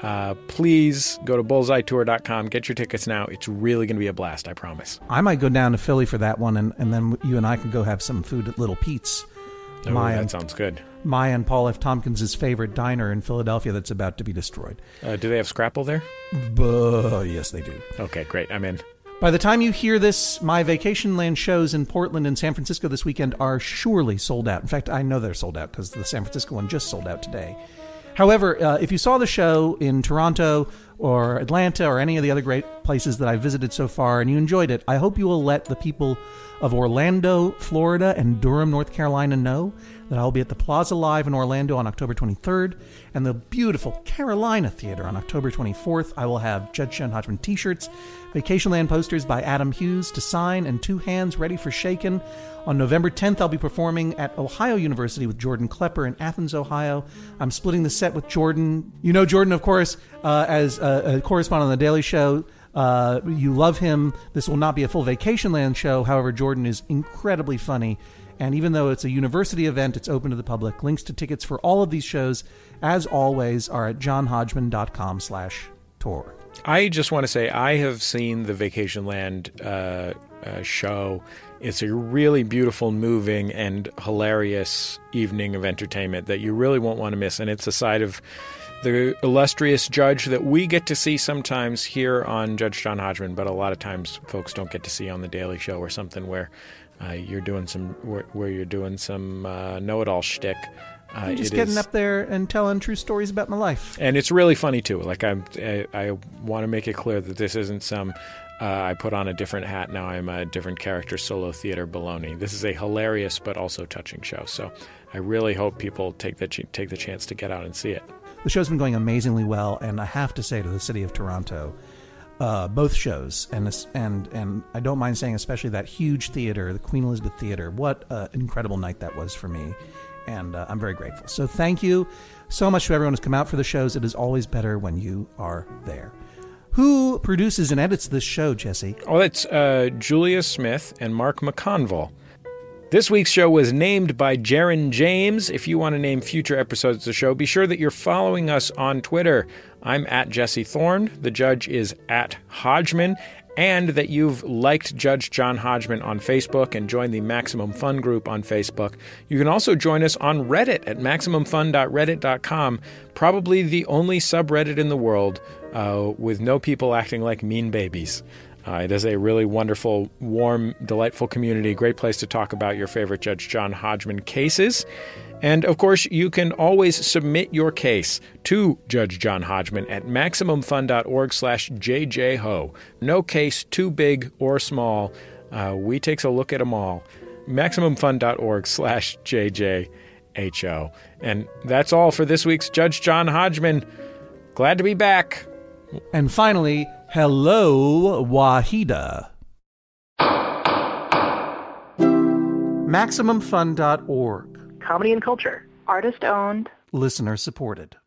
please go to bullseyetour.com. Get your tickets now. It's really going to be a blast, I promise. I might go down to Philly for that one, and then you and I can go have some food at Little Pete's. Oh, that sounds good. Maya and Paul F. Tompkins' favorite diner in Philadelphia that's about to be destroyed. Do they have Scrapple there? Yes, they do. Okay, great. I'm in. By the time you hear this, my Vacationland shows in Portland and San Francisco this weekend are surely sold out. In fact, I know they're sold out because the San Francisco one just sold out today. However, if you saw the show in Toronto or Atlanta or any of the other great places that I've visited so far and you enjoyed it, I hope you will let the people of Orlando, Florida, and Durham, North Carolina know that I'll be at the Plaza Live in Orlando on October 23rd and the beautiful Carolina Theater on October 24th. I will have Judge John Hodgman t-shirts, Vacationland posters by Adam Hughes to sign, and 2 hands ready for shaking. On November 10th, I'll be performing at Ohio University with Jordan Klepper in Athens, Ohio. I'm splitting the set with Jordan. You know Jordan, of course, as a correspondent on The Daily Show. You love him. This will not be a full Vacationland show. However, Jordan is incredibly funny. And even though it's a university event, it's open to the public. Links to tickets for all of these shows, as always, are at johnhodgman.com/tour. I just want to say I have seen the Vacationland show. It's a really beautiful, moving, and hilarious evening of entertainment that you really won't want to miss. And it's a side of the illustrious judge that we get to see sometimes here on Judge John Hodgman, but a lot of times folks don't get to see on The Daily Show or something where you're doing some know-it-all shtick. I'm just getting up there and telling true stories about my life. And it's really funny, too. Like, I want to make it clear that this isn't some I put on a different hat, now I'm a different character, solo theater baloney. This is a hilarious but also touching show. So I really hope people take the chance to get out and see it. The show's been going amazingly well, and I have to say to the city of Toronto, both shows, and I don't mind saying especially that huge theater, the Queen Elizabeth Theater, what an incredible night that was for me, and I'm very grateful. So thank you so much to everyone who's come out for the shows. It is always better when you are there. Who produces and edits this show, Jesse? Oh, it's Julia Smith and Mark McConville. This week's show was named by Jaron James. If you want to name future episodes of the show, be sure that you're following us on Twitter. I'm at Jesse Thorne. The judge is at Hodgman. And that you've liked Judge John Hodgman on Facebook and joined the Maximum Fun group on Facebook. You can also join us on Reddit at MaximumFun.reddit.com, probably the only subreddit in the world with no people acting like mean babies. It is a really wonderful, warm, delightful community. Great place to talk about your favorite Judge John Hodgman cases. And, of course, you can always submit your case to Judge John Hodgman at MaximumFun.org/JJHo. No case too big or small. We takes a look at them all. MaximumFun.org/JJHO. And that's all for this week's Judge John Hodgman. Glad to be back. And finally, hello, Wahida. MaximumFun.org. Comedy and culture. Artist owned. Listener supported.